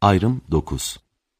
Ayrım 9.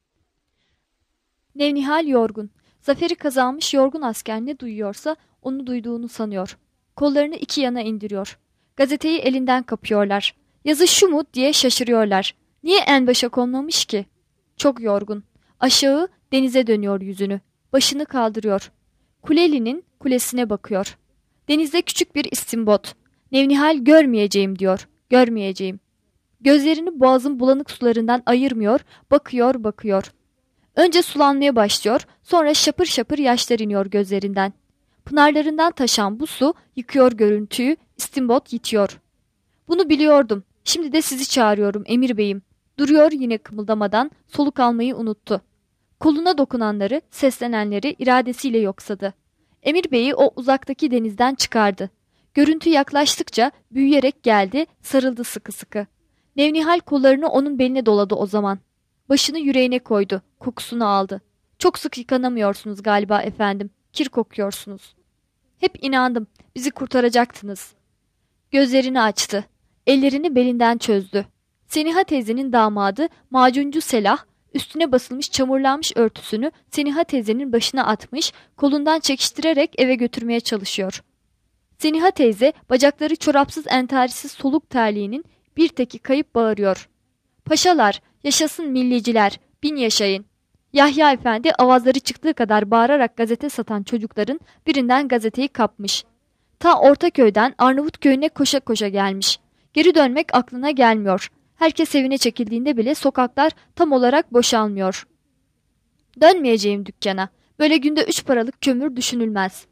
Nevnihal yorgun. Zaferi kazanmış yorgun asker ne duyuyorsa onu duyduğunu sanıyor. Kollarını iki yana indiriyor. Gazeteyi elinden kapıyorlar. Yazı şu mu diye şaşırıyorlar. Niye en başa konmamış ki? Çok yorgun. Aşağı denize dönüyor yüzünü. Başını kaldırıyor. Kuleli'nin kulesine bakıyor. Denizde küçük bir istimbot. Nevnihal görmeyeceğim diyor. Görmeyeceğim. Gözlerini boğazın bulanık sularından ayırmıyor, bakıyor. Önce sulanmaya başlıyor, sonra şapır şapır yaşlar iniyor gözlerinden. Pınarlarından taşan bu su yıkıyor görüntüyü, istimbot yitiyor. Bunu biliyordum. Şimdi de sizi çağırıyorum Emir Bey'im. Duruyor yine kımıldamadan, soluk almayı unuttu. Koluna dokunanları, seslenenleri iradesiyle yoksadı. Emir Bey'i o uzaktaki denizden çıkardı. Görüntü yaklaştıkça büyüyerek geldi, sarıldı sıkı sıkı. Nevnihal kollarını onun beline doladı o zaman. Başını yüreğine koydu, kokusunu aldı. Çok sık yıkanamıyorsunuz galiba efendim, kir kokuyorsunuz. Hep inandım, bizi kurtaracaktınız. Gözlerini açtı, ellerini belinden çözdü. Seniha teyzenin damadı macuncu Selah, üstüne basılmış çamurlanmış örtüsünü Seniha teyzenin başına atmış, kolundan çekiştirerek eve götürmeye çalışıyor. Seniha teyze bacakları çorapsız entarisiz soluk terliğinin bir teki kayıp bağırıyor. Paşalar, yaşasın milliciler, bin yaşayın. Yahya Efendi avazları çıktığı kadar bağırarak gazete satan çocukların birinden gazeteyi kapmış. Ta Ortaköy'den Arnavutköy'üne koşa koşa gelmiş. Geri dönmek aklına gelmiyor. Herkes evine çekildiğinde bile sokaklar tam olarak boşalmıyor. Dönmeyeceğim dükkana. Böyle günde 3 paralık kömür düşünülmez.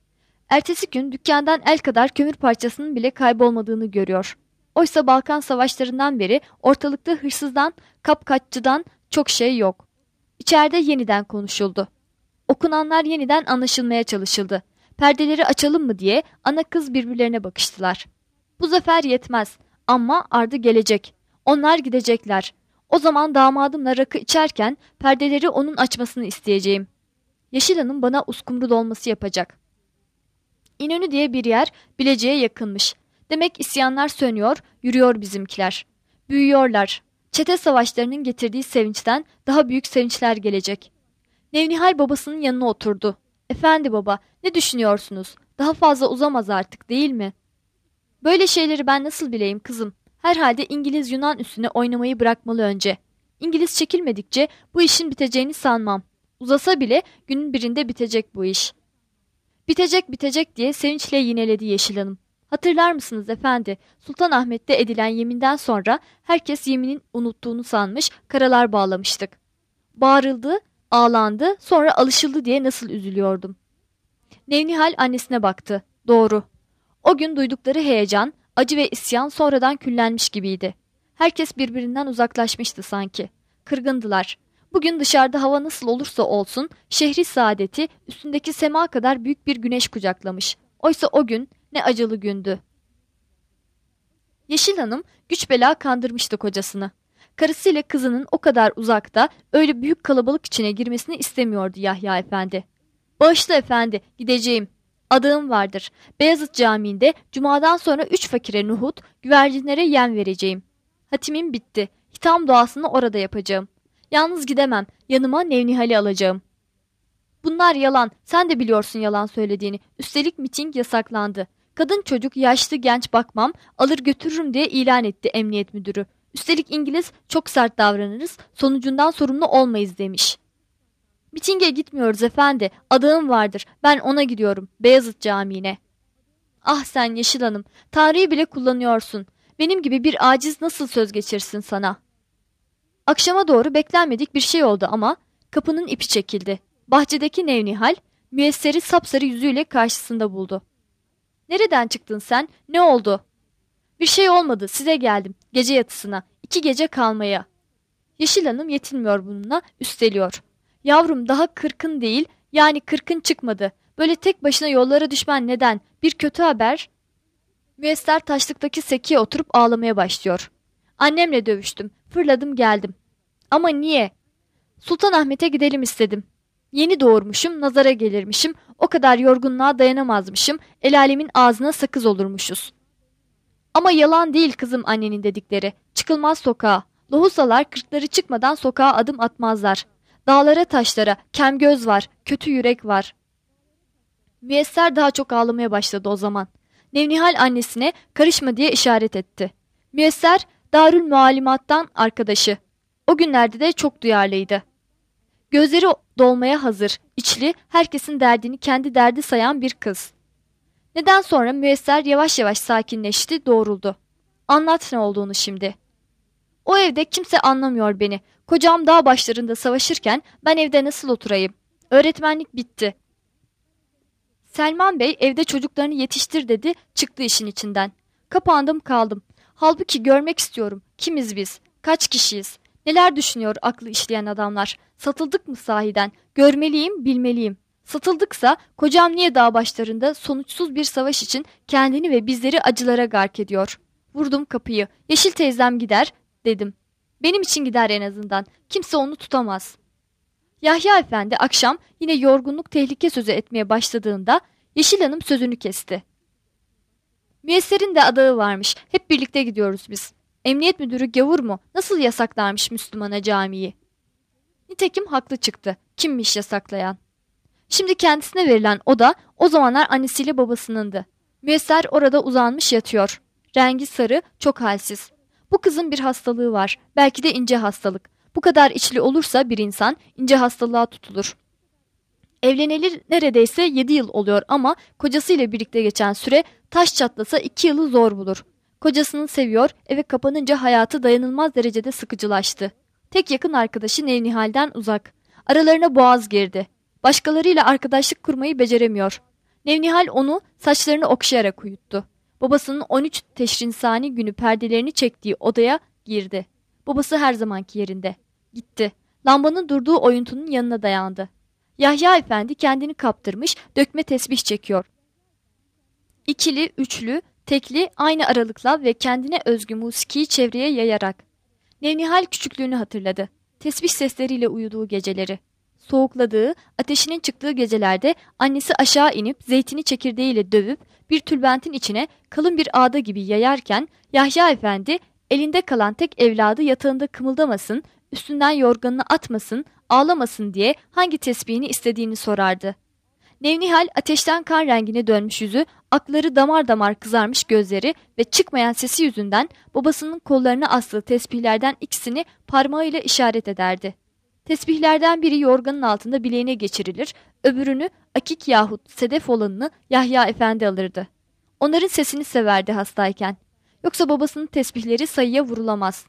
Ertesi gün dükkandan el kadar kömür parçasının bile kaybolmadığını görüyor. Oysa Balkan savaşlarından beri ortalıkta hırsızdan, kapkaççıdan çok şey yok. İçeride yeniden konuşuldu. Okunanlar yeniden anlaşılmaya çalışıldı. Perdeleri açalım mı diye ana kız birbirlerine bakıştılar. Bu zafer yetmez ama ardı gelecek. Onlar gidecekler. O zaman damadımla rakı içerken perdeleri onun açmasını isteyeceğim. Yeşil Hanım bana uskumru dolması yapacak. İnönü diye bir yer Bilecik'e yakınmış. Demek isyanlar sönüyor, yürüyor bizimkiler. Büyüyorlar. Çete savaşlarının getirdiği sevinçten daha büyük sevinçler gelecek. Nevnihal babasının yanına oturdu. Efendi baba, ne düşünüyorsunuz? Daha fazla uzamaz artık değil mi? Böyle şeyleri ben nasıl bileyim kızım? Herhalde İngiliz Yunan üstüne oynamayı bırakmalı önce. İngiliz çekilmedikçe bu işin biteceğini sanmam. Uzasa bile günün birinde bitecek bu iş. Bitecek diye sevinçle yineledi Yeşil Hanım. Hatırlar mısınız efendi? Sultanahmet'te edilen yeminden sonra herkes yeminin unuttuğunu sanmış, karalar bağlamıştık. Bağırıldı, ağlandı, sonra alışıldı diye nasıl üzülüyordum. Nevnihal annesine baktı. Doğru. O gün duydukları heyecan, acı ve isyan sonradan küllenmiş gibiydi. Herkes birbirinden uzaklaşmıştı sanki. Kırgındılar. Bugün dışarıda hava nasıl olursa olsun şehri saadeti üstündeki sema kadar büyük bir güneş kucaklamış. Oysa o gün ne acılı gündü. Yeşil Hanım güç bela kandırmıştı kocasını. Karısıyla kızının o kadar uzakta öyle büyük kalabalık içine girmesini istemiyordu Yahya Efendi. Bağışla efendi, gideceğim. Adağım vardır. Beyazıt Camii'nde cumadan sonra 3 fakire nuhut, güvercinlere yem vereceğim. Hatimim bitti. Hitam duasını orada yapacağım. Yalnız gidemem. Yanıma Nevnihal'i alacağım. Bunlar yalan. Sen de biliyorsun yalan söylediğini. Üstelik miting yasaklandı. Kadın çocuk, yaşlı genç bakmam, alır götürürüm diye ilan etti emniyet müdürü. Üstelik İngiliz çok sert davranırız, sonucundan sorumlu olmayız demiş. Mitinge gitmiyoruz efendi. Adağım vardır. Ben ona gidiyorum. Beyazıt Camii'ne. Ah sen Yeşil Hanım. Tarihi bile kullanıyorsun. Benim gibi bir aciz nasıl söz geçirsin sana? Akşama doğru beklenmedik bir şey oldu ama kapının ipi çekildi. Bahçedeki Nevnihal müesseri sapsarı yüzüyle karşısında buldu. Nereden çıktın sen? Ne oldu? Bir şey olmadı. Size geldim. Gece yatısına. 2 gece kalmaya. Yeşil Hanım yetinmiyor bununla, üsteliyor. Yavrum daha 40'ın değil, yani 40'ın çıkmadı. Böyle tek başına yollara düşmen neden? Bir kötü haber. Müesser taşlıktaki sekiye oturup ağlamaya başlıyor. Annemle dövüştüm. Fırladım geldim. Ama niye? Sultanahmet'e gidelim istedim. Yeni doğurmuşum, nazara gelirmişim. O kadar yorgunluğa dayanamazmışım. El alemin ağzına sakız olurmuşuz. Ama yalan değil kızım annenin dedikleri. Çıkılmaz sokağa. Lohusalar kırkları çıkmadan sokağa adım atmazlar. Dağlara taşlara kem göz var, kötü yürek var. Müyesser daha çok ağlamaya başladı o zaman. Nevnihal annesine karışma diye işaret etti. Müyesser Darül Muallimat'tan arkadaşı. O günlerde de çok duyarlıydı. Gözleri dolmaya hazır, içli, herkesin derdini kendi derdi sayan bir kız. Neden sonra Müyesser yavaş yavaş sakinleşti, doğruldu. Anlat ne olduğunu şimdi. O evde kimse anlamıyor beni. Kocam dağ başlarında savaşırken ben evde nasıl oturayım? Öğretmenlik bitti. Selman Bey evde çocuklarını yetiştir dedi, çıktı işin içinden. Kapandım kaldım. Halbuki görmek istiyorum. Kimiz biz? Kaç kişiyiz? Neler düşünüyor aklı işleyen adamlar? Satıldık mı sahiden? Görmeliyim, bilmeliyim. Satıldıksa kocam niye dağ başlarında sonuçsuz bir savaş için kendini ve bizleri acılara gark ediyor? Vurdum kapıyı. Yeşil teyzem gider, dedim. Benim için gider en azından. Kimse onu tutamaz. Yahya Efendi akşam yine yorgunluk tehlike sözü etmeye başladığında Yeşil Hanım sözünü kesti. Müyesser'in de adağı varmış. Hep birlikte gidiyoruz biz. Emniyet müdürü gavur mu? Nasıl yasaklarmış Müslümana camiyi? Nitekim haklı çıktı. Kimmiş yasaklayan? Şimdi kendisine verilen oda o zamanlar annesiyle babasınındı. Müyesser orada uzanmış yatıyor. Rengi sarı, çok halsiz. Bu kızın bir hastalığı var. Belki de ince hastalık. Bu kadar içli olursa bir insan ince hastalığa tutulur. Evleneli neredeyse 7 yıl oluyor ama kocasıyla birlikte geçen süre taş çatlasa 2 yılı zor bulur. Kocasını seviyor, eve kapanınca hayatı dayanılmaz derecede sıkıcılaştı. Tek yakın arkadaşı Nevnihal'den uzak. Aralarına boğaz girdi. Başkalarıyla arkadaşlık kurmayı beceremiyor. Nevnihal onu saçlarını okşayarak uyuttu. Babasının 13 Teşrinsani günü perdelerini çektiği odaya girdi. Babası her zamanki yerinde. Gitti. Lambanın durduğu oyuntunun yanına dayandı. Yahya Efendi kendini kaptırmış, dökme tesbih çekiyor. İkili, üçlü, tekli aynı aralıkla ve kendine özgü musikiyi çevreye yayarak. Nevnihal küçüklüğünü hatırladı. Tesbih sesleriyle uyuduğu geceleri. Soğukladığı, ateşinin çıktığı gecelerde annesi aşağı inip zeytini çekirdeğiyle dövüp bir tülbentin içine kalın bir ağda gibi yayarken Yahya Efendi elinde kalan tek evladı yatağında kımıldamasın, üstünden yorganını atmasın, ağlamasın diye hangi tesbihini istediğini sorardı. Nevnihal ateşten kan rengine dönmüş yüzü, akları damar damar kızarmış gözleri ve çıkmayan sesi yüzünden babasının kollarına astığı tesbihlerden ikisini parmağıyla işaret ederdi. Tesbihlerden biri yorganın altında bileğine geçirilir, öbürünü akik yahut sedef olanını Yahya Efendi alırdı. Onların sesini severdi hastayken. Yoksa babasının tesbihleri sayıya vurulamaz.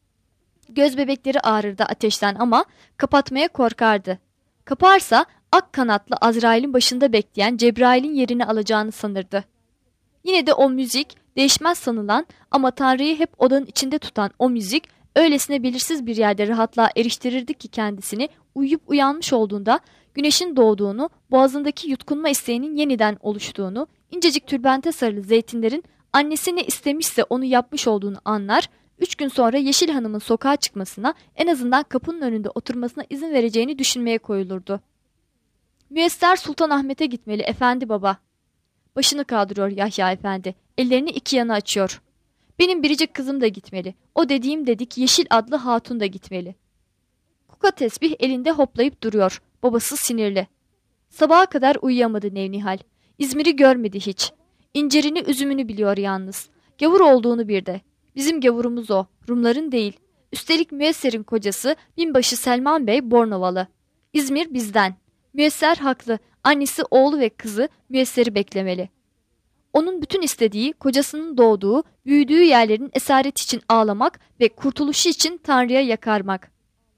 Göz bebekleri ağrırdı ateşten ama kapatmaya korkardı. Kaparsa ak kanatlı Azrail'in başında bekleyen Cebrail'in yerini alacağını sanırdı. Yine de o müzik, değişmez sanılan ama Tanrı'yı hep odanın içinde tutan o müzik, öylesine belirsiz bir yerde rahatlığa eriştirirdi ki kendisini uyuyup uyanmış olduğunda güneşin doğduğunu, boğazındaki yutkunma isteğinin yeniden oluştuğunu, incecik tülbente sarılı zeytinlerin annesi ne istemişse onu yapmış olduğunu anlar, 3 gün sonra Yeşil Hanım'ın sokağa çıkmasına, en azından kapının önünde oturmasına izin vereceğini düşünmeye koyulurdu. Müyesser Sultanahmet'e gitmeli efendi baba. Başını kaldırıyor Yahya Efendi, ellerini iki yana açıyor. Benim biricik kızım da gitmeli. O dediğim dedik Yeşil adlı hatun da gitmeli. Kuka tesbih elinde hoplayıp duruyor. Babası sinirli. Sabaha kadar uyuyamadı Nevnihal. İzmir'i görmedi hiç. İncirini üzümünü biliyor yalnız. Gavur olduğunu bir de. Bizim gavurumuz o. Rumların değil. Üstelik Müyesser'in kocası binbaşı Selman Bey Bornovalı. İzmir bizden. Müyesser haklı. Annesi, oğlu ve kızı Müyesser'i beklemeli. Onun bütün istediği kocasının doğduğu, büyüdüğü yerlerin esareti için ağlamak ve kurtuluşu için Tanrı'ya yakarmak.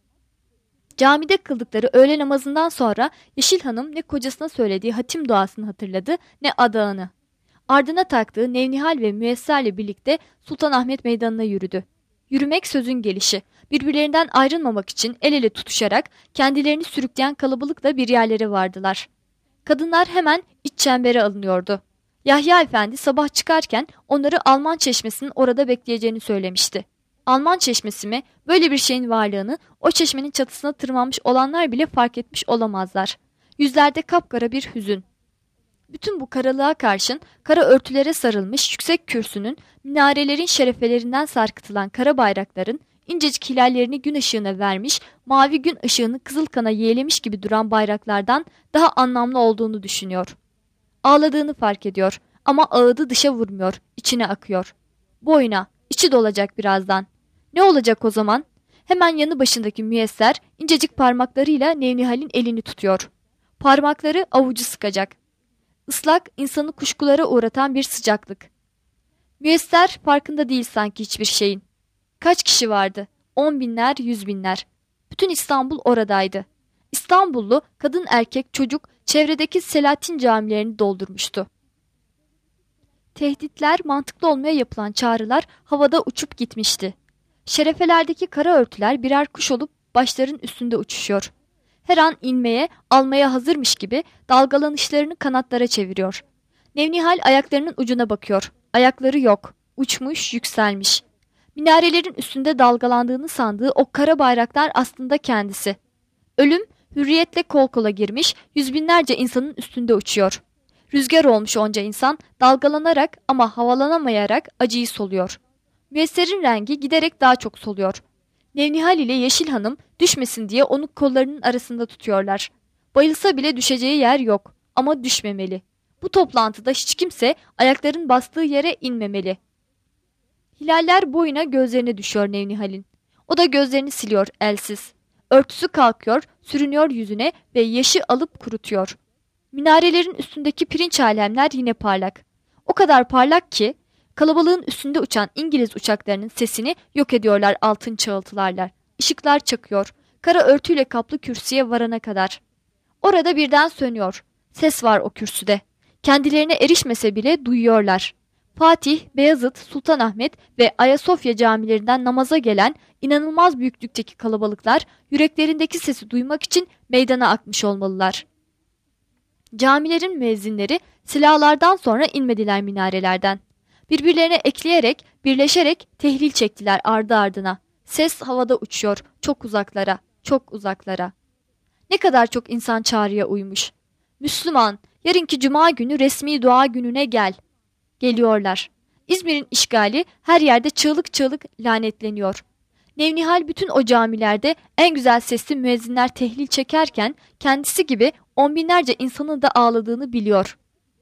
Camide kıldıkları öğle namazından sonra Yeşil Hanım ne kocasına söylediği hatim duasını hatırladı ne adağını. Ardına taktığı Nevnihal ve Müyesser'le birlikte Sultanahmet Meydanı'na yürüdü. Yürümek sözün gelişi. Birbirlerinden ayrılmamak için el ele tutuşarak kendilerini sürükleyen kalabalıkla bir yerlere vardılar. Kadınlar hemen iç çembere alınıyordu. Yahya Efendi sabah çıkarken onları Alman Çeşmesi'nin orada bekleyeceğini söylemişti. Alman Çeşmesi mi? Böyle bir şeyin varlığını o çeşmenin çatısına tırmanmış olanlar bile fark etmiş olamazlar. Yüzlerde kapkara bir hüzün. Bütün bu karalığa karşın kara örtülere sarılmış yüksek kürsünün, minarelerin şerefelerinden sarkıtılan kara bayrakların, incecik hilallerini gün ışığına vermiş, mavi gün ışığını kızıl kana yeğlemiş gibi duran bayraklardan daha anlamlı olduğunu düşünüyor. Ağladığını fark ediyor ama ağıdı dışa vurmuyor, içine akıyor. Boyuna, içi dolacak birazdan. Ne olacak o zaman? Hemen yanı başındaki müyesser incecik parmaklarıyla Nevnihal'in elini tutuyor. Parmakları avucu sıkacak. Islak, insanı kuşkulara uğratan bir sıcaklık. Müyesser farkında değil sanki hiçbir şeyin. Kaç kişi vardı? 10 binler, 100 binler. Bütün İstanbul oradaydı. İstanbullu, kadın erkek çocuk çevredeki Selahattin camilerini doldurmuştu. Tehditler, mantıklı olmaya yapılan çağrılar havada uçup gitmişti. Şerefelerdeki kara örtüler birer kuş olup başların üstünde uçuşuyor. Her an inmeye, almaya hazırmış gibi dalgalanışlarını kanatlara çeviriyor. Nevnihal ayaklarının ucuna bakıyor. Ayakları yok. Uçmuş, yükselmiş. Minarelerin üstünde dalgalandığını sandığı o kara bayraklar aslında kendisi. Ölüm, hürriyetle kol kola girmiş, yüz binlerce insanın üstünde uçuyor. Rüzgar olmuş onca insan, dalgalanarak ama havalanamayarak acıyı soluyor. Müyesser'in rengi giderek daha çok soluyor. Nevnihal ile Yeşil Hanım düşmesin diye onu kollarının arasında tutuyorlar. Bayılsa bile düşeceği yer yok ama düşmemeli. Bu toplantıda hiç kimse ayakların bastığı yere inmemeli. Hilaller boyuna gözlerine düşüyor Nevnihal'in. O da gözlerini siliyor elsiz. Örtüsü kalkıyor, sürünüyor yüzüne ve yaşı alıp kurutuyor. Minarelerin üstündeki pirinç alemler yine parlak. O kadar parlak ki kalabalığın üstünde uçan İngiliz uçaklarının sesini yok ediyorlar altın çağıltılarla. Işıklar çakıyor. Kara örtüyle kaplı kürsüye varana kadar. Orada birden sönüyor. Ses var o kürsüde. Kendilerine erişmese bile duyuyorlar. Fatih, Beyazıt, Sultanahmet ve Ayasofya camilerinden namaza gelen inanılmaz büyüklükteki kalabalıklar yüreklerindeki sesi duymak için meydana akmış olmalılar. Camilerin müezzinleri silahlardan sonra inmediler minarelerden. Birbirlerine ekleyerek, birleşerek tehlil çektiler ardı ardına. Ses havada uçuyor, çok uzaklara, çok uzaklara. Ne kadar çok insan çağrıya uymuş. Müslüman, yarınki cuma günü resmi dua gününe gel. Geliyorlar. İzmir'in işgali her yerde çığlık çığlık lanetleniyor. Nevnihal bütün o camilerde en güzel sesli müezzinler tehlil çekerken kendisi gibi on binlerce insanın da ağladığını biliyor.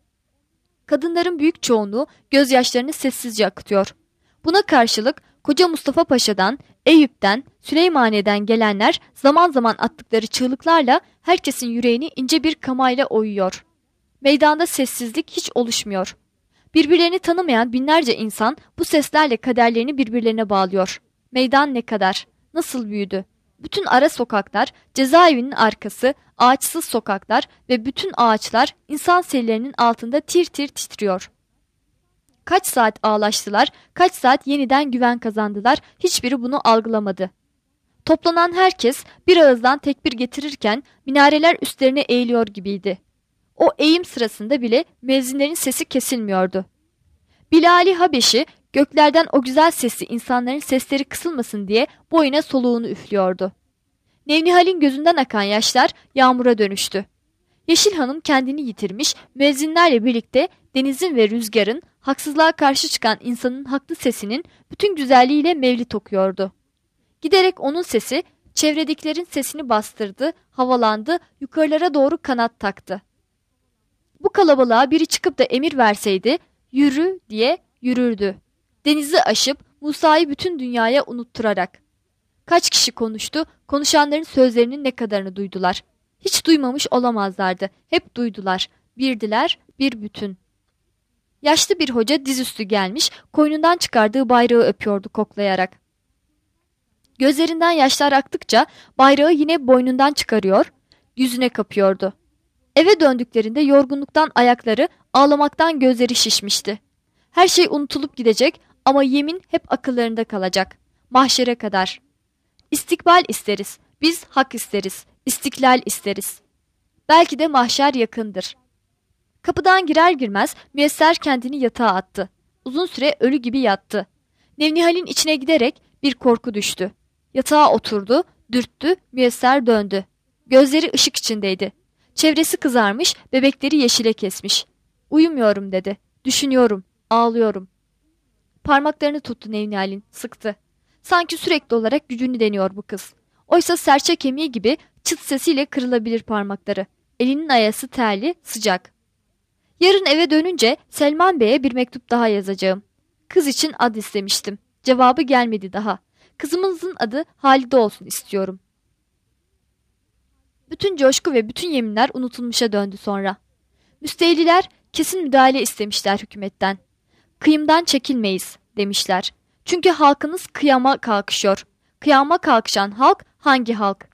Kadınların büyük çoğunluğu gözyaşlarını sessizce akıtıyor. Buna karşılık Koca Mustafa Paşa'dan, Eyüp'ten, Süleymaniye'den gelenler zaman zaman attıkları çığlıklarla herkesin yüreğini ince bir kamayla oyuyor. Meydanda sessizlik hiç oluşmuyor. Birbirlerini tanımayan binlerce insan bu seslerle kaderlerini birbirlerine bağlıyor. Meydan ne kadar, nasıl büyüdü? Bütün ara sokaklar, cezaevinin arkası, ağaçsız sokaklar ve bütün ağaçlar insan sellerinin altında tir tir titriyor. Kaç saat ağlaştılar, kaç saat yeniden güven kazandılar, hiçbiri bunu algılamadı. Toplanan herkes bir ağızdan tekbir getirirken minareler üstlerine eğiliyor gibiydi. O eğim sırasında bile müezzinlerin sesi kesilmiyordu. Bilal-i Habeşi göklerden o güzel sesli insanların sesleri kısılmasın diye boyuna soluğunu üflüyordu. Nevnihal'in gözünden akan yaşlar yağmura dönüştü. Yeşil Hanım kendini yitirmiş, müezzinlerle birlikte denizin ve rüzgarın, haksızlığa karşı çıkan insanın haklı sesinin bütün güzelliğiyle mevlit okuyordu. Giderek onun sesi çevredekilerin sesini bastırdı, havalandı, yukarılara doğru kanat taktı. Bu kalabalığa biri çıkıp da emir verseydi, yürü diye yürürdü. Denizi aşıp Musa'yı bütün dünyaya unutturarak. Kaç kişi konuştu, konuşanların sözlerinin ne kadarını duydular. Hiç duymamış olamazlardı, hep duydular, birdiler, bir bütün. Yaşlı bir hoca dizüstü gelmiş, koynundan çıkardığı bayrağı öpüyordu koklayarak. Gözlerinden yaşlar aktıkça bayrağı yine boynundan çıkarıyor, yüzüne kapıyordu. Eve döndüklerinde yorgunluktan ayakları, ağlamaktan gözleri şişmişti. Her şey unutulup gidecek ama yemin hep akıllarında kalacak. Mahşere kadar. İstikbal isteriz, biz hak isteriz, istiklal isteriz. Belki de mahşer yakındır. Kapıdan girer girmez müyesser kendini yatağa attı. Uzun süre ölü gibi yattı. Nevnihal'in içine giderek bir korku düştü. Yatağa oturdu, dürttü, müyesser döndü. Gözleri ışık içindeydi. Çevresi kızarmış, bebekleri yeşile kesmiş. Uyumuyorum dedi. Düşünüyorum, ağlıyorum. Parmaklarını tuttu Nevnihal'in, sıktı. Sanki sürekli olarak gücünü deniyor bu kız. Oysa serçe kemiği gibi çıt sesiyle kırılabilir parmakları. Elinin ayası terli, sıcak. Yarın eve dönünce Selman Bey'e bir mektup daha yazacağım. Kız için ad istemiştim. Cevabı gelmedi daha. Kızımızın adı Halide olsun istiyorum. Bütün coşku ve bütün yeminler unutulmuşa döndü sonra. Müstehliler kesin müdahale istemişler hükümetten. Kıyımdan çekilmeyiz demişler. Çünkü halkınız kıyama kalkışıyor. Kıyama kalkışan halk hangi halk?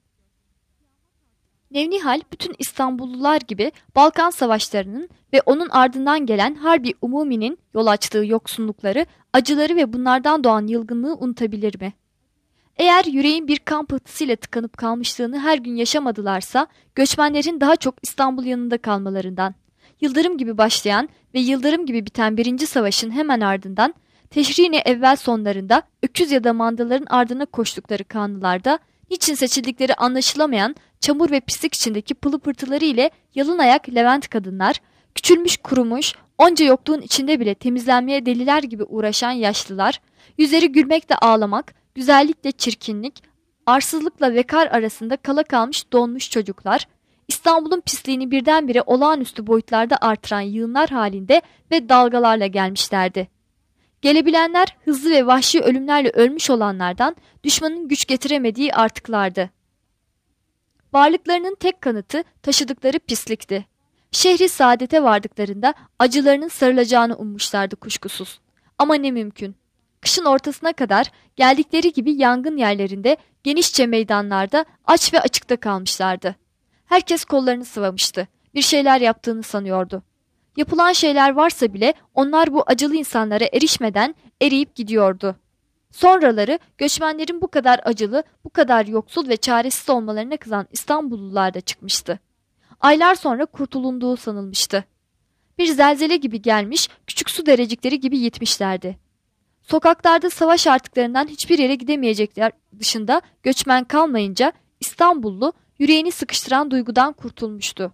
Nevnihal bütün İstanbullular gibi Balkan Savaşları'nın ve onun ardından gelen Harbi Umumi'nin yol açtığı yoksunlukları, acıları ve bunlardan doğan yılgınlığı unutabilir mi? Eğer yüreğin bir kan pıhtısıyla tıkanıp kalmışlığını her gün yaşamadılarsa, göçmenlerin daha çok İstanbul yanında kalmalarından, yıldırım gibi başlayan ve yıldırım gibi biten Birinci Savaş'ın hemen ardından, Teşrin-i evvel sonlarında öküz ya da mandaların ardına koştukları kanlılarda, niçin seçildikleri anlaşılamayan çamur ve pislik içindeki pılı pırtıları ile yalın ayak Levent kadınlar, küçülmüş kurumuş, onca yokluğun içinde bile temizlenmeye deliler gibi uğraşan yaşlılar, yüzleri gülmekle ağlamak, güzellikle çirkinlik, arsızlıkla vekar arasında kala kalmış donmuş çocuklar, İstanbul'un pisliğini birdenbire olağanüstü boyutlarda artıran yığınlar halinde ve dalgalarla gelmişlerdi. Gelebilenler hızlı ve vahşi ölümlerle ölmüş olanlardan düşmanın güç getiremediği artıklardı. Varlıklarının tek kanıtı taşıdıkları pislikti. Şehri saadete vardıklarında acılarının sarılacağını ummuşlardı kuşkusuz. Ama ne mümkün. Kışın ortasına kadar geldikleri gibi yangın yerlerinde, genişçe meydanlarda aç ve açıkta kalmışlardı. Herkes kollarını sıvamıştı. Bir şeyler yaptığını sanıyordu. Yapılan şeyler varsa bile onlar bu acılı insanlara erişmeden eriyip gidiyordu. Sonraları göçmenlerin bu kadar acılı, bu kadar yoksul ve çaresiz olmalarına kızan İstanbullular da çıkmıştı. Aylar sonra kurtulunduğu sanılmıştı. Bir zelzele gibi gelmiş, küçük su derecikleri gibi yitmişlerdi. Sokaklarda savaş artıklarından hiçbir yere gidemeyecekler dışında göçmen kalmayınca İstanbullu yüreğini sıkıştıran duygudan kurtulmuştu.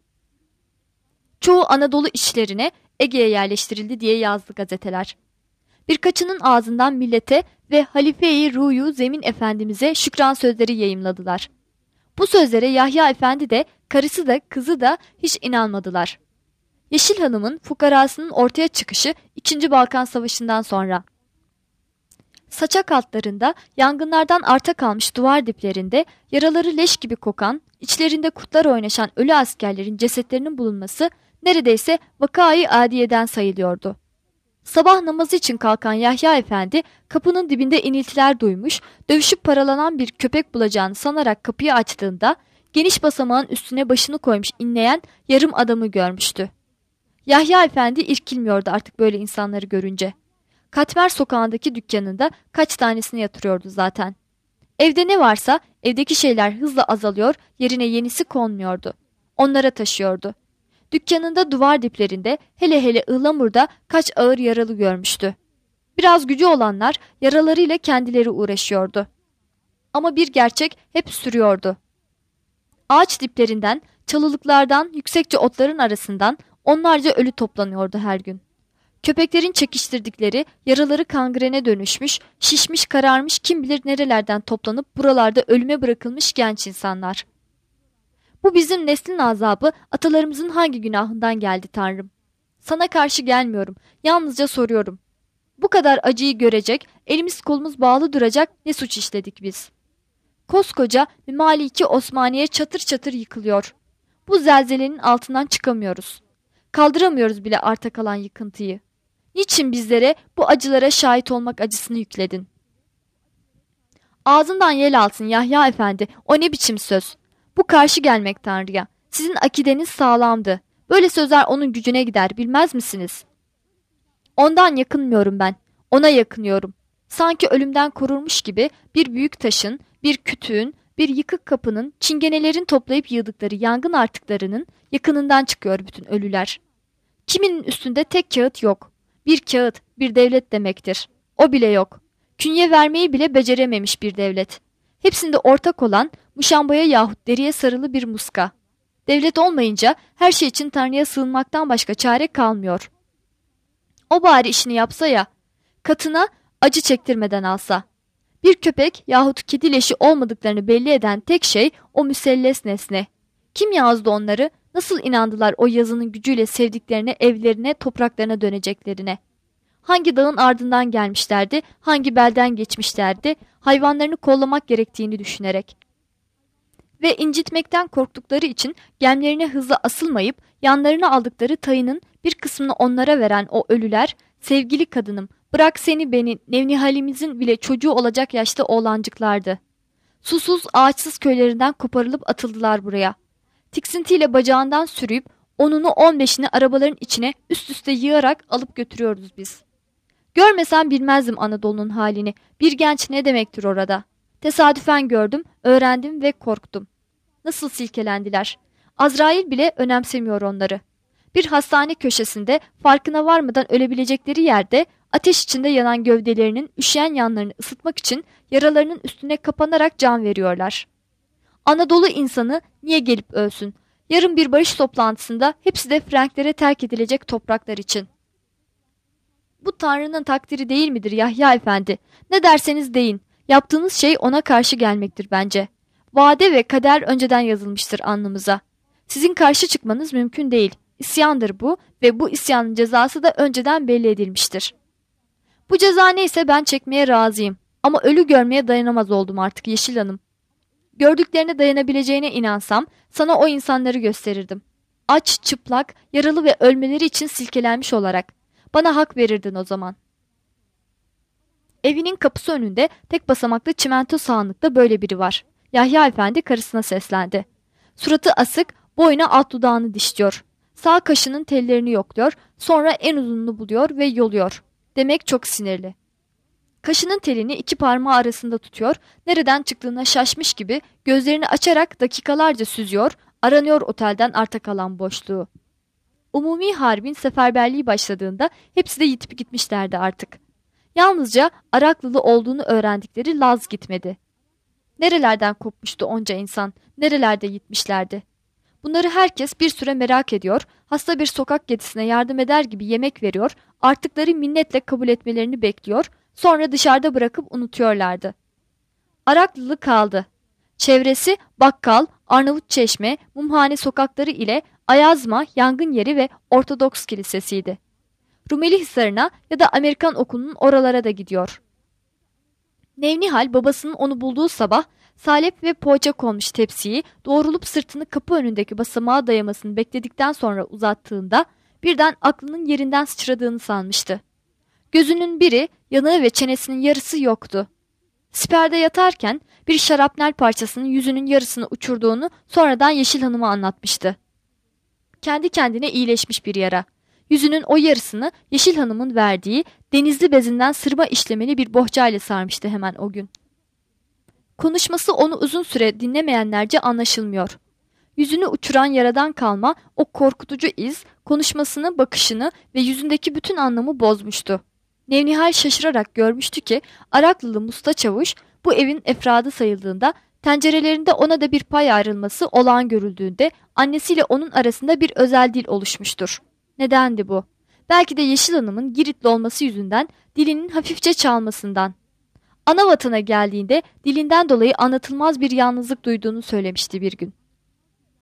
Çoğu Anadolu işlerine Ege'ye yerleştirildi diye yazdı gazeteler. Birkaçının ağzından millete ve Halife-i Ruyu Zemin Efendimiz'e şükran sözleri yayımladılar. Bu sözlere Yahya Efendi de, karısı da, kızı da hiç inanmadılar. Yeşil Hanım'ın fukarasının ortaya çıkışı 2. Balkan Savaşı'ndan sonra. Saçak altlarında, yangınlardan arta kalmış duvar diplerinde, yaraları leş gibi kokan, içlerinde kurtlar oynaşan ölü askerlerin cesetlerinin bulunması neredeyse vakayı adiyeden sayılıyordu. Sabah namazı için kalkan Yahya Efendi kapının dibinde iniltiler duymuş, dövüşüp paralanan bir köpek bulacağını sanarak kapıyı açtığında geniş basamağın üstüne başını koymuş inleyen yarım adamı görmüştü. Yahya Efendi irkilmiyordu artık böyle insanları görünce. Katmer sokağındaki dükkanında kaç tanesini yatırıyordu zaten. Evde ne varsa evdeki şeyler hızla azalıyor, yerine yenisi konmuyordu. Onlara taşıyordu. Dükkanında duvar diplerinde, hele hele ıhlamurda kaç ağır yaralı görmüştü. Biraz gücü olanlar yaralarıyla kendileri uğraşıyordu. Ama bir gerçek hep sürüyordu. Ağaç diplerinden, çalılıklardan, yüksekçe otların arasından onlarca ölü toplanıyordu her gün. Köpeklerin çekiştirdikleri, yaraları kangrene dönüşmüş, şişmiş kararmış kim bilir nerelerden toplanıp buralarda ölüme bırakılmış genç insanlar. Bu bizim neslin azabı, atalarımızın hangi günahından geldi Tanrım? Sana karşı gelmiyorum, yalnızca soruyorum. Bu kadar acıyı görecek, elimiz kolumuz bağlı duracak ne suç işledik biz? Koskoca Memaliki Osmaniye çatır çatır yıkılıyor. Bu zelzelenin altından çıkamıyoruz. Kaldıramıyoruz bile arta kalan yıkıntıyı. Niçin bizlere bu acılara şahit olmak acısını yükledin? Ağzından yel alsın Yahya Efendi, o ne biçim söz? Bu karşı gelmek Tanrı'ya. Sizin akideniz sağlamdı. Böyle sözler onun gücüne gider, bilmez misiniz? Ondan yakınmıyorum ben. Ona yakınıyorum. Sanki ölümden korunmuş gibi bir büyük taşın, bir kütüğün, bir yıkık kapının, çingenelerin toplayıp yığdıkları yangın artıklarının yakınından çıkıyor bütün ölüler. Kiminin üstünde tek kağıt yok. Bir kağıt, bir devlet demektir. O bile yok. Künye vermeyi bile becerememiş bir devlet. Hepsinde ortak olan muşambaya yahut deriye sarılı bir muska. Devlet olmayınca her şey için Tanrı'ya sığınmaktan başka çare kalmıyor. O bari işini yapsa ya, katına acı çektirmeden alsa. Bir köpek yahut kedi leşi olmadıklarını belli eden tek şey o müselles nesne. Kim yazdı onları? Nasıl inandılar o yazının gücüyle sevdiklerine, evlerine, topraklarına döneceklerine? Hangi dağın ardından gelmişlerdi, hangi belden geçmişlerdi, hayvanlarını kollamak gerektiğini düşünerek. Ve incitmekten korktukları için gemlerine hızla asılmayıp yanlarına aldıkları tayının bir kısmını onlara veren o ölüler, sevgili kadınım, bırak seni beni, Nevnihalimizin bile çocuğu olacak yaşta oğlancıklardı. Susuz, ağaçsız köylerinden koparılıp atıldılar buraya. Tiksintiyle bacağından sürüyüp 10'unu 15'ini arabaların içine üst üste yığarak alıp götürüyoruz biz. Görmesem bilmezdim Anadolu'nun halini. Bir genç ne demektir orada? Tesadüfen gördüm, öğrendim ve korktum. Nasıl silkelendiler. Azrail bile önemsemiyor onları. Bir hastane köşesinde farkına varmadan ölebilecekleri yerde ateş içinde yanan gövdelerinin üşüyen yanlarını ısıtmak için yaralarının üstüne kapanarak can veriyorlar. Anadolu insanı niye gelip ölsün? Yarın bir barış toplantısında hepsi de Franklere terk edilecek topraklar için. Bu Tanrı'nın takdiri değil midir Yahya Efendi? Ne derseniz deyin. Yaptığınız şey ona karşı gelmektir bence. Vade ve kader önceden yazılmıştır alnımıza. Sizin karşı çıkmanız mümkün değil. İsyandır bu ve bu isyanın cezası da önceden belli edilmiştir. Bu ceza neyse ben çekmeye razıyım. Ama ölü görmeye dayanamaz oldum artık Yeşil Hanım. Gördüklerine dayanabileceğine inansam sana o insanları gösterirdim. Aç, çıplak, yaralı ve ölmeleri için silkelenmiş olarak. Bana hak verirdin o zaman. Evinin kapısı önünde tek basamaklı çimento sağanlıkta böyle biri var. Yahya Efendi karısına seslendi. Suratı asık, boyuna alt dudağını dişliyor. Sağ kaşının tellerini yokluyor, sonra en uzununu buluyor ve yoluyor. Demek çok sinirli. Kaşının telini iki parmağı arasında tutuyor, nereden çıktığına şaşmış gibi gözlerini açarak dakikalarca süzüyor, aranıyor otelden arta kalan boşluğu. Umumi harbin seferberliği başladığında hepsi de yitip gitmişlerdi artık. Yalnızca Araklılı olduğunu öğrendikleri Laz gitmedi. Nerelerden kopmuştu onca insan, nerelerde gitmişlerdi. Bunları herkes bir süre merak ediyor, hasta bir sokak kedisine yardım eder gibi yemek veriyor, arttıkları minnetle kabul etmelerini bekliyor, sonra dışarıda bırakıp unutuyorlardı. Araklılı kaldı. Çevresi bakkal, Arnavut Çeşme, Mumhane sokakları ile Ayazma, yangın yeri ve Ortodoks kilisesiydi. Rumeli Hisarı'na ya da Amerikan okulunun oralara da gidiyor. Nevnihal babasının onu bulduğu sabah salep ve poğaça konmuş tepsiyi doğrulup sırtını kapı önündeki basamağa dayamasını bekledikten sonra uzattığında birden aklının yerinden sıçradığını sanmıştı. Gözünün biri, yanığı ve çenesinin yarısı yoktu. Siperde yatarken bir şarapnel parçasının yüzünün yarısını uçurduğunu sonradan Yeşil Hanım'a anlatmıştı. Kendi kendine iyileşmiş bir yara. Yüzünün o yarısını Yeşil Hanım'ın verdiği denizli bezinden sırma işlemeli bir bohçayla sarmıştı hemen o gün. Konuşması onu uzun süre dinlemeyenlerce anlaşılmıyor. Yüzünü uçuran yaradan kalma o korkutucu iz konuşmasını, bakışını ve yüzündeki bütün anlamı bozmuştu. Nevnihal şaşırarak görmüştü ki Araklılı Musta Çavuş bu evin efradı sayıldığında tencerelerinde ona da bir pay ayrılması olağan görüldüğünde annesiyle onun arasında bir özel dil oluşmuştur. Nedendi bu? Belki de Yeşil Hanım'ın Giritli olması yüzünden dilinin hafifçe çalmasından. Ana vatana geldiğinde dilinden dolayı anlatılmaz bir yalnızlık duyduğunu söylemişti bir gün.